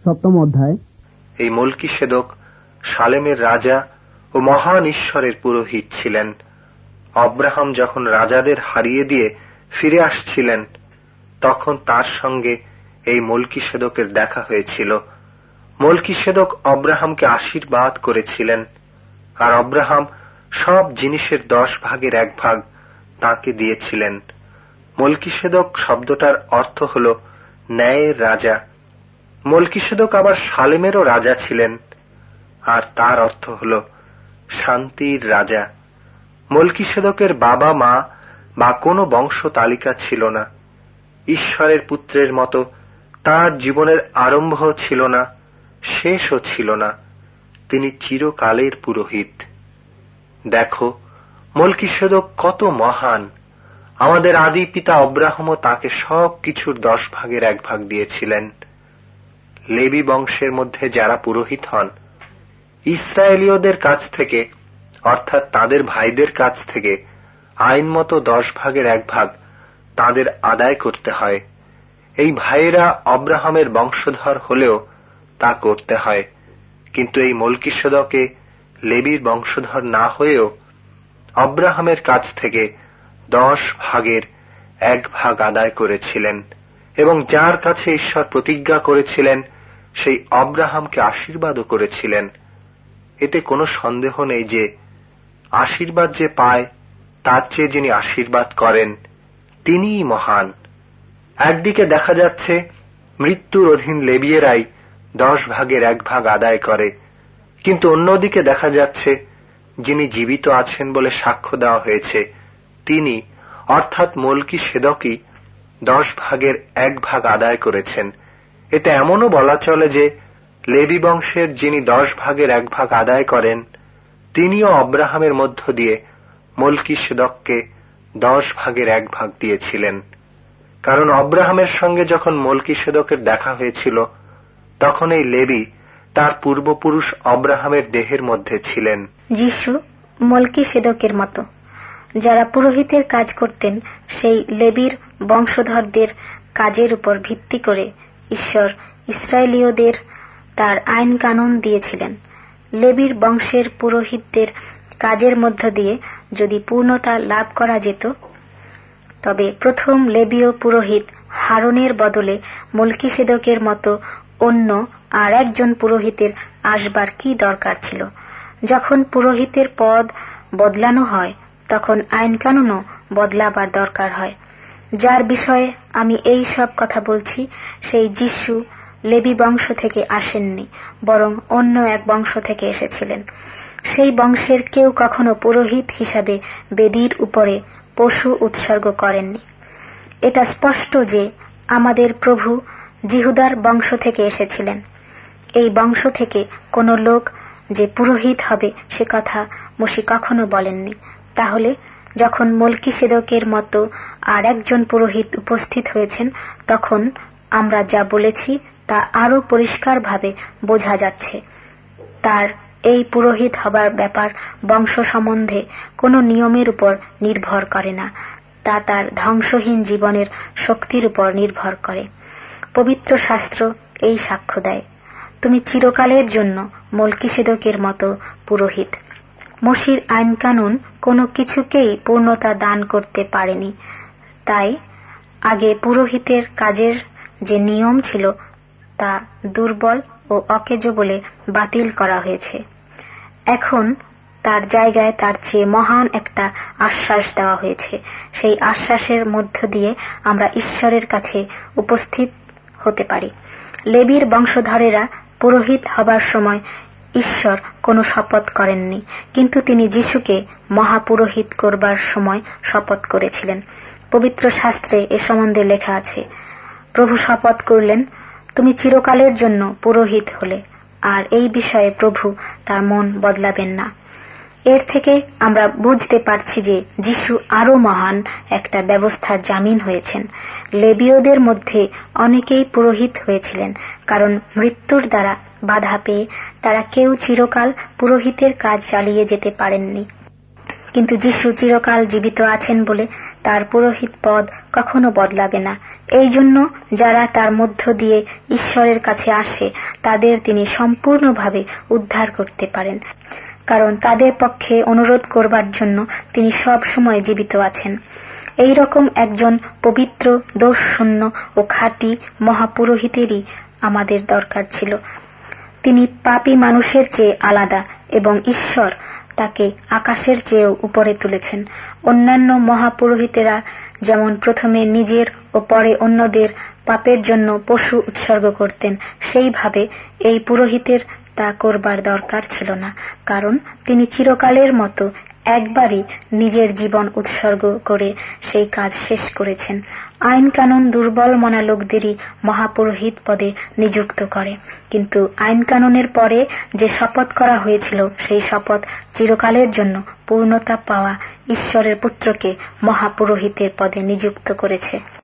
সপ্তম অধ্যায়। এই মলকিসেদক সালেমের রাজা ও মহান ঈশ্বরের পুরোহিত ছিলেন। আব্রাহাম যখন রাজাদের হারিয়ে দিয়ে ফিরে আসছিলেন, তখন তার সঙ্গে এই মলকিসেদকের দেখা হয়েছিল। মলকিসেদক আব্রাহামকে আশীর্বাদ করেছিলেন, আর আব্রাহাম সব জিনিসের 10 ভাগের 1 ভাগ তাকে দিয়েছিলেন। মলকিসেদক শব্দটার অর্থ হল ন্যায়ের রাজা। মলকিসেদক আবার সালেমেরও রাজা ছিলেন, আর তার অর্থ হল শান্তির রাজা। মলকিসেদকের বাবা মা বা কোনো বংশ তালিকা ছিল না। ঈশ্বরের পুত্রের মতো তার জীবনের আরম্ভ ছিল না, শেষও ছিল না। তিনি চিরকালের পুরোহিত। দেখো, মলকিসেদক কত মহান। আমাদের আদি পিতা আব্রাহামও তাকে সব কিছুর 10 ভাগের 1 ভাগ দিয়েছিলেন। লেবী বংশের মধ্যে যারা পুরোহিত হন, ইসরায়েলীয়দের কাছ থেকে, অর্থাৎ তাদের ভাইদের কাছ থেকে আইন মতো 10 ভাগের 1 ভাগ তাদের আদায় করতে হয়। এই ভাইয়েরা আব্রাহামের বংশধর হলেও তা করতে হয়। কিন্তু এই মলকিসেদকে লেবীর বংশধর না হয়েও আব্রাহামের কাছ থেকে 10 ভাগের 1 ভাগ আদায় করেছিলেন, এবং যার কাছে ঈশ্বর প্রতিজ্ঞা করেছিলেন সেই আব্রাহামকে আশীর্বাদও করেছিলেন। এতে কোনো সন্দেহ নেই যে আশীর্বাদ যে পায় তার চেয়ে যিনি আশীর্বাদ করেন তিনিই মহান। একদিকে দেখা যাচ্ছে মৃত্যুর অধীন লেবীয়েরাই 10 ভাগের 1 ভাগ আদায় করে, কিন্তু অন্যদিকে দেখা যাচ্ছে যিনি জীবিত আছেন বলে সাক্ষ্য দেওয়া হয়েছে তিনি, অর্থাৎ মলকিসেদকই 10 ভাগের 1 ভাগ আদায় করেছেন। এতে এমনও বলা চলে যে লেবী বংশের যিনি 10 ভাগের 1 ভাগ আদায় করেন তিনিও আব্রাহামের মধ্য দিয়ে মলকিসেদককে 10 ভাগের 1 ভাগ দিয়েছিলেন। কারণ আব্রাহামের সঙ্গে যখন মলকিসেদকের দেখা হয়েছিল, তখন এই লেবী তার পূর্বপুরুষ আব্রাহামের দেহের মধ্যে ছিলেন। যিশু মলকিসেদকের মতো যারা পুরোহিতের কাজ করতেন, সেই লেবীর বংশধরদের কাজের উপর ভিত্তি করে ঈশ্বর ইসরায়েলীয়দের তার আইন কানুন দিয়েছিলেন। লেবীর বংশের পুরোহিতদের কাজের মধ্য দিয়ে যদি পূর্ণতা লাভ করা যেত, তবে প্রথম লেবীয় পুরোহিত হারনের বদলে মলকিসেদকের মতো অন্য আর একজন পুরোহিতের আসবার কি দরকার ছিল? যখন পুরোহিতের পদ বদলানো হয়, তখন আইন কানুনও বদলাবার দরকার হয়। যার বিষয়ে আমি এই সব কথা বলছি, সেই যিশু লেবী বংশ থেকে আসেননি, বরং অন্য এক বংশ থেকে এসেছিলেন। সেই বংশের কেউ কখনো পুরোহিত হিসাবে বেদির উপরে পশু উৎসর্গ করেননি। এটা স্পষ্ট যে আমাদের প্রভু জিহুদার বংশ থেকে এসেছিলেন। এই বংশ থেকে কোনো লোক যে পুরোহিত হবে সে কথা মসিহ কখনো বলেননি। তাহলে যখন মলকিসেদকের মতো আর একজন পুরোহিত উপস্থিত হয়েছেন, তখন আমরা যা বলেছি তা আরো পরিষ্কারভাবে বোঝা যাচ্ছে। তার এই পুরোহিত হবার ব্যাপার বংশ সম্বন্ধে কোনো নিয়মের উপর নির্ভর করে না, তা তার ধ্বংসহীন জীবনের শক্তির উপর নির্ভর করে। পবিত্র শাস্ত্র এই সাক্ষ্য দেয়, তুমি চিরকালের জন্য মলকিসেদকের মতো পুরোহিত। মসির আইন কানুন কোনো কিছুকেই পূর্ণতা দান করতে পারেনি। তাই আগে পুরোহিতের কাজের যে নিয়ম ছিল তা দুর্বল ও অকেজো বলে বাতিল করা হয়েছে। এখন তার জায়গায় তার চেয়ে মহান একটা আশ্বাস দেওয়া হয়েছে। সেই আশ্বাসের মধ্য দিয়ে আমরা ঈশ্বরের কাছে উপস্থিত হতে পারি। লেবীর বংশধরেরা পুরোহিত হবার সময় ঈশ্বর কোনো শপথ করেননি, কিন্তু তিনি যিশুকে মহাপুরোহিত করবার সময় শপথ করেছিলেন। পবিত্র শাস্ত্রে এ সম্বন্ধে লেখা আছে, প্রভু শপথ করলেন, তুমি চিরকালের জন্য পুরোহিত হলে। আর এই বিষয়ে প্রভু তার মন বদলাবেন না। এর থেকে আমরা বুঝতে পারছি যে যিশু আরো মহান একটা ব্যবস্থার জামিন হয়েছেন। লেবীয়দের মধ্যে অনেকেই পুরোহিত হয়েছিলেন, কারণ মৃত্যুর দ্বারা বাধা পেয়ে তারা কেউ চিরকাল পুরোহিতের কাজ চালিয়ে যেতে পারেননি। কিন্তু যিশু চিরকাল জীবিত আছেন বলে তার পুরোহিত পদ কখনো বদলাবে না। এই জন্য যারা তার মধ্য দিয়ে ঈশ্বরের কাছে আসে তাদের তিনি সম্পূর্ণভাবে উদ্ধার করতে পারেন, কারণ তাদের পক্ষে অনুরোধ করবার জন্য তিনি সব সময় জীবিত আছেন। এই রকম একজন পবিত্র, দোষশূন্য ও খাঁটি মহাপুরোহিতেরই আমাদের দরকার ছিল। তিনি পাপী মানুষের চেয়ে আলাদা এবং ঈশ্বর তাকে আকাশের চেয়েও উপরে তুলেছেন। অন্যান্য মহাপুরোহিতেরা যেমন প্রথমে নিজের ও পরে অন্যদের পাপের জন্য পশু উৎসর্গ করতেন, সেইভাবে এই পুরোহিতের তা করবার দরকার ছিল না, কারণ তিনি চিরকালের মতো একবারই নিজের জীবন উৎসর্গ করে সেই কাজ শেষ করেছেন। আইন কানুন দুর্বল মনা লোকদেরই মহাপুরোহিত পদে নিযুক্ত করে, কিন্তু আইন কানুনের পরে যে শপথ করা হয়েছিল সেই শপথ চিরকালের জন্য পূর্ণতা পাওয়া ঈশ্বরের পুত্রকে মহাপুরোহিতের পদে নিযুক্ত করেছে।